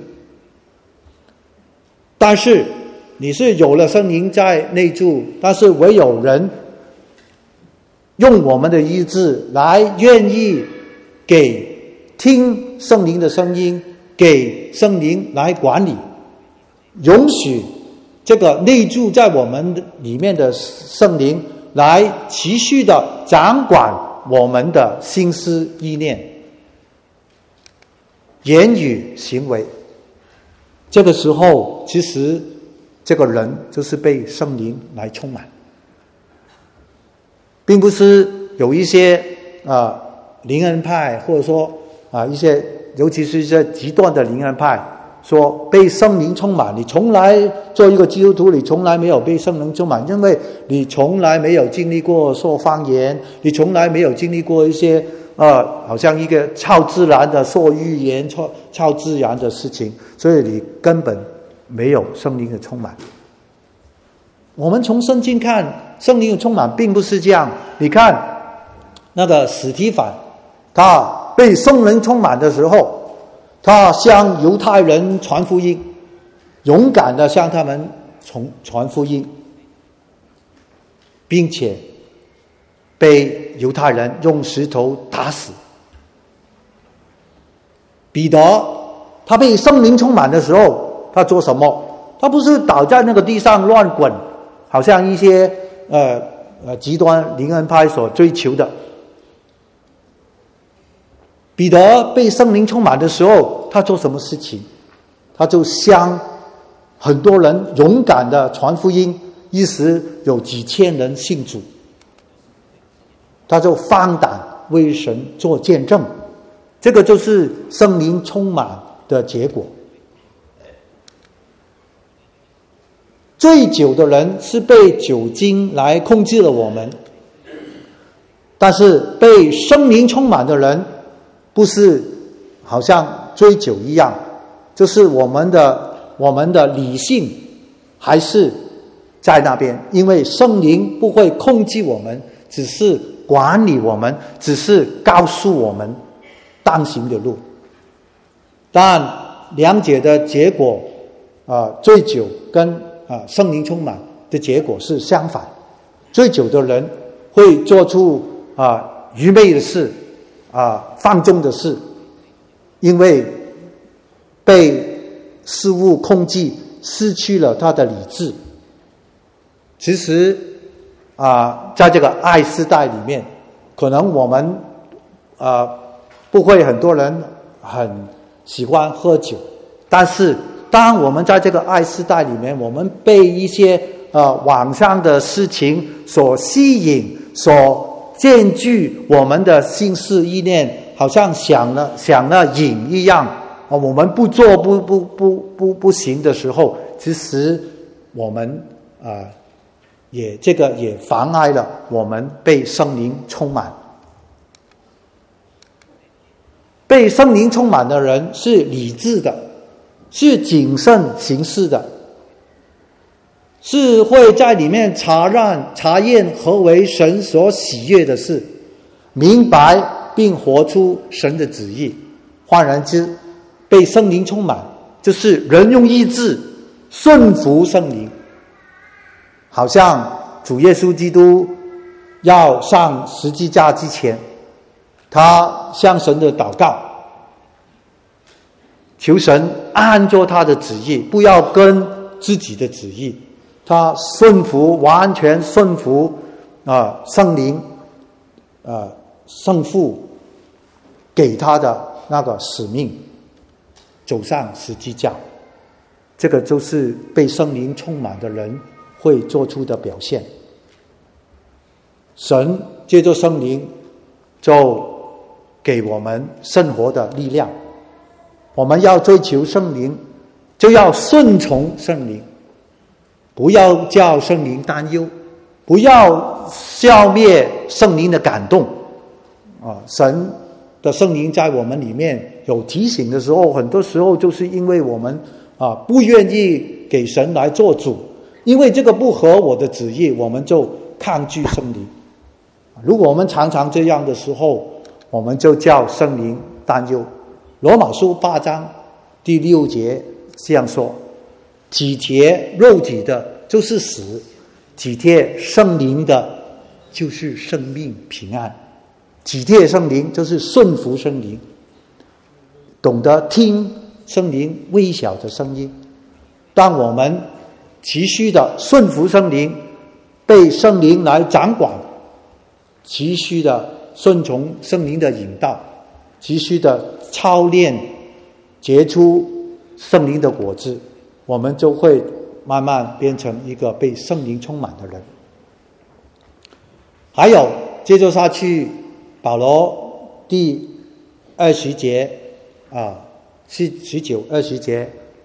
但是你是有了圣灵在内住，但是唯有人用我们的意志来愿意给听圣灵的声音，给圣灵来管理，容许这个内住在我们里面的圣灵来持续的掌管我们的心思意念、言语行为。这个时候其实这个人就是被圣灵来充满，并不是有一些啊、呃、灵恩派，或者说啊、呃、一些尤其是一些极端的灵恩派， 说被圣灵充满，你从来做一个基督徒，你从来没有被圣灵充满，因为你从来没有经历过说方言，你从来没有经历过一些呃，好像一个超自然的说预言、超超自然的事情，所以你根本没有圣灵的充满。我们从圣经看，圣灵的充满并不是这样。你看那个史提反，他被圣灵充满的时候，他向犹太人传福音，勇敢的向他们传福音，并且被犹太人用石头打死。彼得他被圣灵充满的时候，他做什么？他不是倒在那个地上乱滚，好像一些呃呃极端灵恩派所追求的。彼得被圣灵充满的时候，他做什么事情？他就向很多人勇敢的传福音，一时有几千人信主。他就放胆为神做见证，这个就是圣灵充满的结果。醉酒的人是被酒精来控制了我们，但是被圣灵充满的人不是好像醉酒一样，就是我们的我们的理性还是在那边，因为圣灵不会控制我们，只是管理我们，只是告诉我们当行的路。但两者的结果啊、呃，醉酒跟啊、呃、圣灵充满的结果是相反。醉酒的人会做出啊、呃、愚昧的事啊、呃、放纵的事，因为被事物控制，失去了他的理智。其实啊、呃，在这个爱世代里面，可能我们啊、呃、不会很多人很喜欢喝酒，但是当我们在这个爱世代里面，我们被一些呃网上的事情所吸引，所占据我们的心思意念，好像想了想了瘾一样啊，我们不做不不不不不行的时候，其实我们啊。呃也这个也妨碍了我们被圣灵充满。被圣灵充满的人是理智的，是谨慎行事的，是会在里面查验查验何为神所喜悦的事，明白并活出神的旨意。换言之，被圣灵充满就是人用意志顺服圣灵。好像主耶稣基督要上十字架之前，他向神的祷告，求神按照他的旨意，不要跟自己的旨意，他顺服，完全顺服啊圣灵啊圣父给他的那个使命，走上十字架。这个就是被圣灵充满的人会做出的表现。神借着圣灵就给我们生活的力量，我们要追求圣灵，就要顺从圣灵，不要叫圣灵担忧，不要消灭圣灵的感动啊！神的圣灵在我们里面有提醒的时候，很多时候就是因为我们啊不愿意给神来做主，因为这个不合我的旨意，我们就抗拒圣灵。如果我们常常这样的时候，我们就叫圣灵担忧。罗马书八章第六节这样说：体贴肉体的就是死，体贴圣灵的就是生命平安。体贴圣灵就是顺服圣灵，懂得听圣灵微小的声音。当我们持续的顺服圣灵，被圣灵来掌管，持续的顺从圣灵的引导，持续的操练，结出圣灵的果子，我们就会慢慢变成一个被圣灵充满的人。还有接着下去，保罗第二十节啊，十十九二十节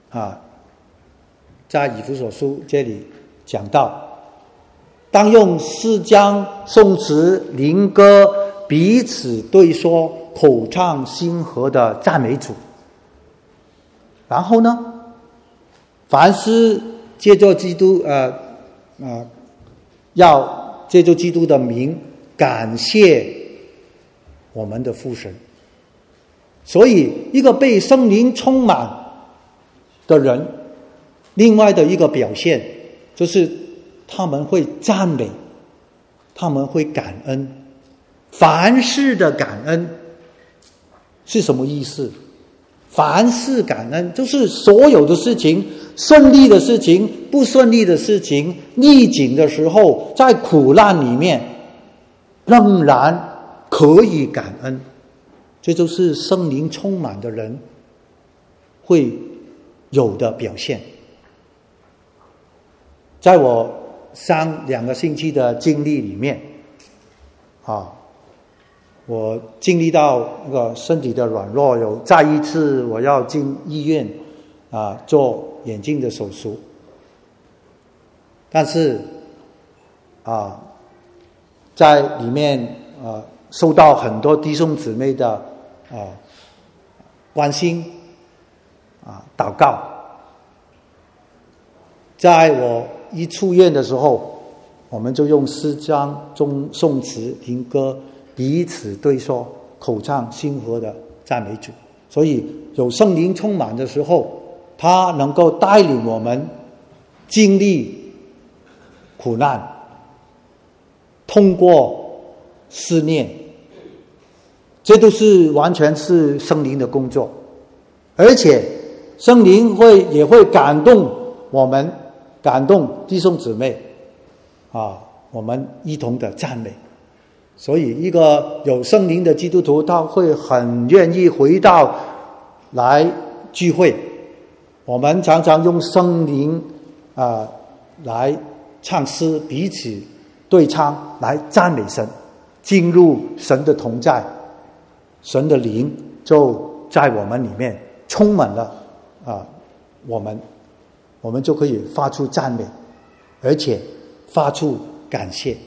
啊，在以弗所书这里讲到，当用诗章、颂词、灵歌彼此对说，口唱心和的赞美主。然后呢，凡是借着基督呃呃，要借着基督的名感谢我们的父神。所以一个被圣灵充满的人，另外的一个表现就是他们会赞美，他们会感恩。凡事的感恩是什么意思？凡事感恩就是所有的事情，顺利的事情，不顺利的事情，逆境的时候，在苦难里面仍然可以感恩。这就是圣灵充满的人会有的表现。在我上两个星期的经历里面啊，我经历到那个身体的软弱，有再一次我要进医院啊做眼睛的手术，但是啊在里面啊受到很多弟兄姊妹的啊关心啊祷告。在我一出院的时候，我们就用诗章、中颂词、灵歌彼此对说，口唱心和的赞美主。所以有圣灵充满的时候，他能够带领我们经历苦难，通过思念，这都是完全是圣灵的工作。而且圣灵会也会感动我们，感动弟兄姊妹啊，我们一同的赞美。所以一个有圣灵的基督徒，他会很愿意回到来聚会。我们常常用圣灵啊来唱诗，彼此对唱，来赞美神，进入神的同在，神的灵就在我们里面充满了啊，我们我们就可以发出赞美，而且发出感谢。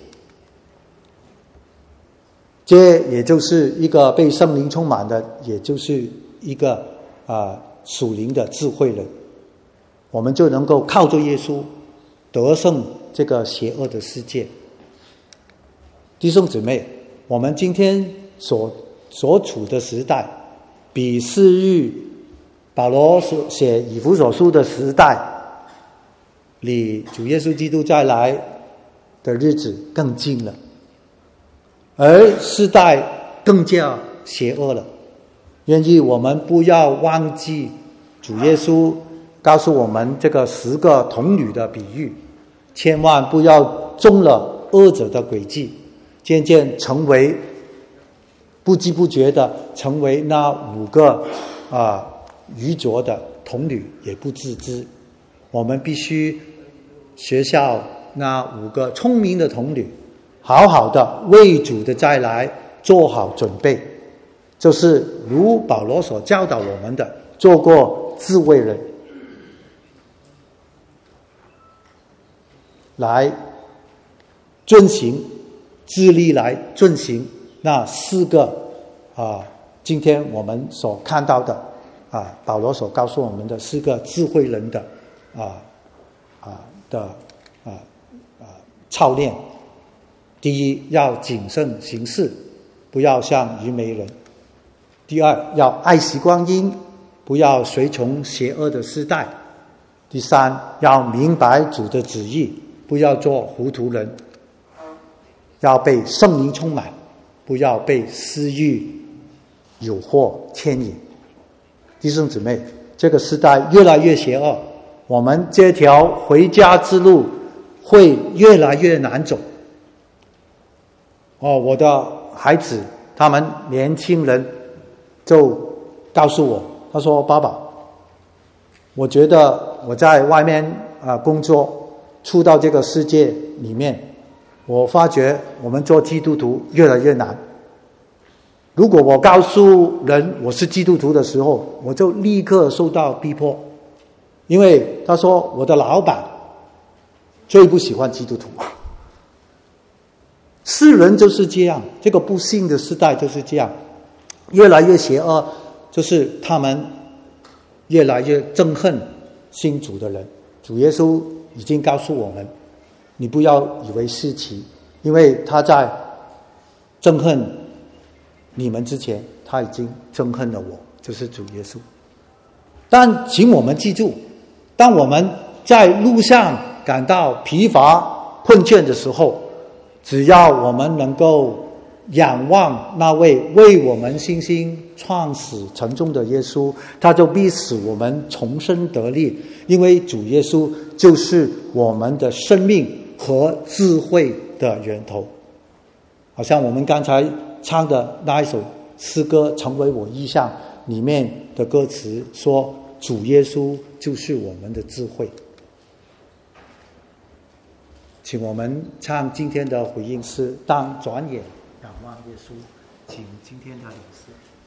这也就是一个被圣灵充满的，也就是一个啊、呃、属灵的智慧人，我们就能够靠着耶稣得胜这个邪恶的世界。弟兄姊妹，我们今天所所处的时代，比昔日保罗所写以弗所书的时代，离主耶稣基督再来的日子更近了。而世代更加邪恶了，愿意我们不要忘记主耶稣告诉我们这个十个童女的比喻，千万不要中了恶者的诡计，渐渐成为不知不觉的成为那五个啊愚拙的童女，也不自知。我们必须学效那五个聪明的童女，好好的为主的再来做好准备，就是如保罗所教导我们的，做过智慧人，来遵行，致力来遵行那四个啊，今天我们所看到的啊，保罗所告诉我们的四个智慧人的啊啊的啊啊操练。第一，要谨慎行事，不要像愚昧人；第二，要爱惜光阴，不要随从邪恶的时代；第三，要明白主的旨意，不要做糊涂人；要被圣灵充满，不要被私欲诱惑牵引。弟兄姊妹，这个时代越来越邪恶，我们这条回家之路会越来越难走。哦，我的孩子，他们年轻人就告诉我，他说：“爸爸，我觉得我在外面啊、呃、工作，出到这个世界里面，我发觉我们做基督徒越来越难。如果我告诉人我是基督徒的时候，我就立刻受到逼迫， 因为他说我的老板最不喜欢基督徒，世人就是这样，这个不幸的时代就是这样，越来越邪恶，就是他们越来越憎恨信主的人。主耶稣已经告诉我们，你不要以为稀奇，因为他在憎恨你们之前，他已经憎恨了我，就是主耶稣。但请我们记住，当我们在路上感到疲乏困倦的时候，只要我们能够仰望那位为我们信心创始成终的耶稣，他就必使我们重生得力，因为主耶稣就是我们的生命和智慧的源头。好像我们刚才唱的那一首诗歌《成为我意象》里面的歌词说，主耶稣就是我们的智慧。请我们唱今天的回应诗，当转眼仰望耶稣，请今天的领诗。